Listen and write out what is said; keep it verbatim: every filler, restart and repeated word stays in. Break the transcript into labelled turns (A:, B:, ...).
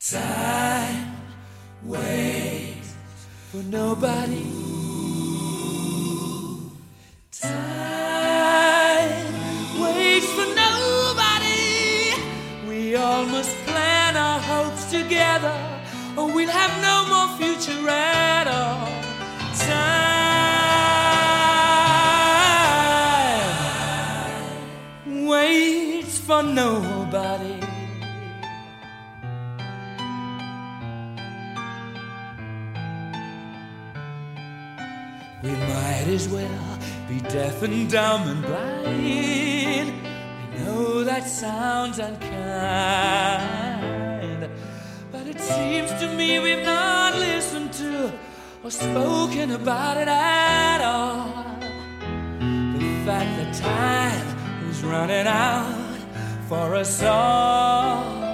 A: Time waits for nobody. Time waits for nobody. We all must plan our hopes together, or we'll have no more future at all. Time waits for nobody. We might as well be deaf and dumb and blind. I know that sounds unkind, but it seems to me we've not listened to or spoken about it at all. The fact that time is running out for us all.